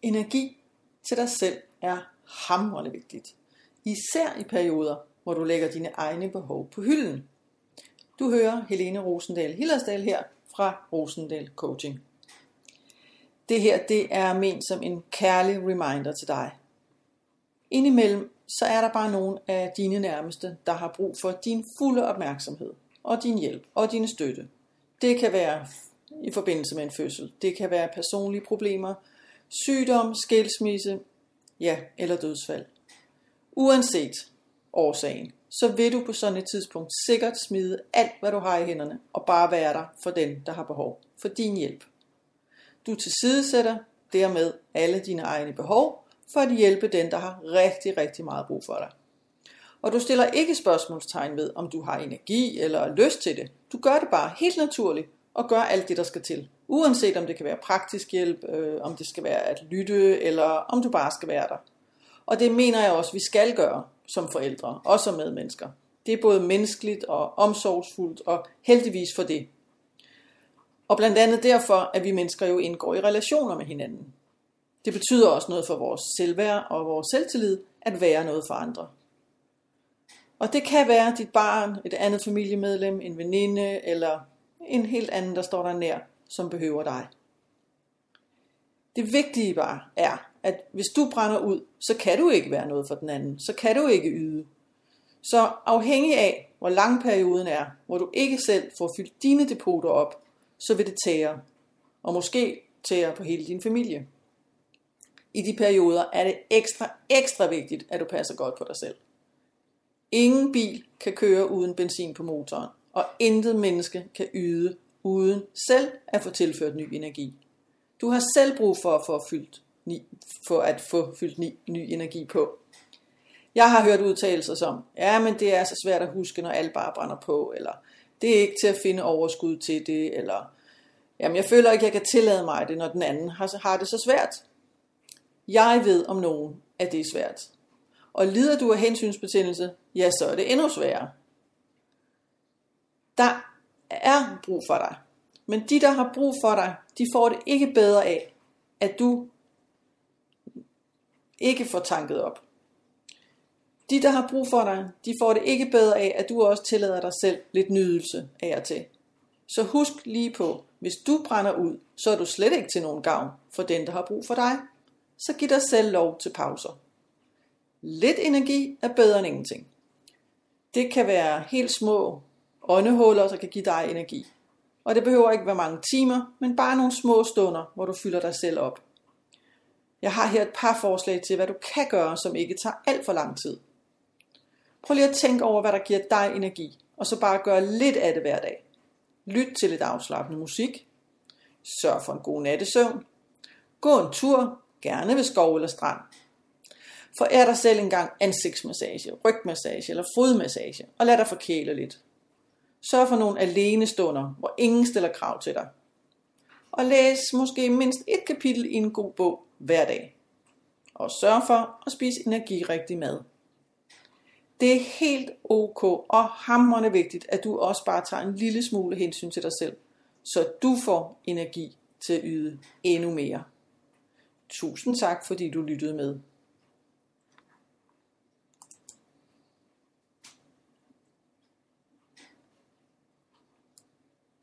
Energi til dig selv er hamrende vigtigt. Især i perioder, hvor du lægger dine egne behov på hylden. Du hører Helene Rosendal Hillersdal her fra Rosendal Coaching. Det her, det er ment som en kærlig reminder til dig. Indimellem, så er der bare nogle af dine nærmeste, der har brug for din fulde opmærksomhed og din hjælp og din støtte. Det kan være i forbindelse med en fødsel. Det kan være personlige problemer, sygdom, skilsmisse, eller dødsfald. Uanset årsagen, så vil du på sådan et tidspunkt sikkert smide alt, hvad du har i hænderne, og bare være der for den, der har behov for din hjælp. Du tilsidesætter dermed alle dine egne behov, for at hjælpe den, der har rigtig, rigtig meget brug for dig. Og du stiller ikke spørgsmålstegn ved, om du har energi eller lyst til det. Du gør det bare helt naturligt, og gør alt det, der skal til. Uanset om det kan være praktisk hjælp, om det skal være at lytte, eller om du bare skal være der. Og det mener jeg også, vi skal gøre som forældre, og som medmennesker. Det er både menneskeligt og omsorgsfuldt, og heldigvis for det. Og blandt andet derfor, at vi mennesker jo indgår i relationer med hinanden. Det betyder også noget for vores selvværd og vores selvtillid, at være noget for andre. Og det kan være dit barn, et andet familiemedlem, en veninde, eller en helt anden, der står dig nær, som behøver dig. Det vigtige bare er, at hvis du brænder ud, så kan du ikke være noget for den anden. Så kan du ikke yde. Så afhængig af, hvor lang perioden er, hvor du ikke selv får fyldt dine depoter op, så vil det tære. Og måske tære på hele din familie. I de perioder er det ekstra vigtigt, at du passer godt på dig selv. Ingen bil kan køre uden benzin på motoren, og intet menneske kan yde uden selv at få tilført ny energi. Du har selv brug for at få fyldt ny energi på. Jeg har hørt udtalelser som, men det er så svært at huske, når alt bare brænder på, eller det er ikke til at finde overskud til det, eller jeg føler ikke, jeg kan tillade mig det, når den anden har det så svært. Jeg ved om nogen, at det er svært. Og lider du af hensynsbetændelse, så er det endnu sværere. Der er brug for dig. Men de, der har brug for dig, de får det ikke bedre af, at du ikke får tanket op. De, der har brug for dig, de får det ikke bedre af, at du også tillader dig selv lidt nydelse af og til. Så husk lige på, hvis du brænder ud, så er du slet ikke til nogen gavn for den, der har brug for dig. Så giv dig selv lov til pauser. Lidt energi er bedre end ingenting. Det kan være helt små åndehuller, der kan give dig energi. Og det behøver ikke være mange timer, men bare nogle små stunder, hvor du fylder dig selv op. Jeg har her et par forslag til, hvad du kan gøre, som ikke tager alt for lang tid. Prøv lige at tænke over, hvad der giver dig energi, og så bare gøre lidt af det hver dag. Lyt til lidt afslappende musik. Sørg for en god nattesøvn. Gå en tur, gerne ved skov eller strand. Forær dig selv en gang ansigtsmassage, rygmassage eller fodmassage, og lad dig forkæle lidt. Sørg for nogle alene stunder, hvor ingen stiller krav til dig. Og læs måske mindst et kapitel i en god bog hver dag. Og sørg for at spise energirigtig mad. Det er helt ok og hamrende vigtigt, at du også bare tager en lille smule hensyn til dig selv, så du får energi til at yde endnu mere. Tusind tak, fordi du lyttede med.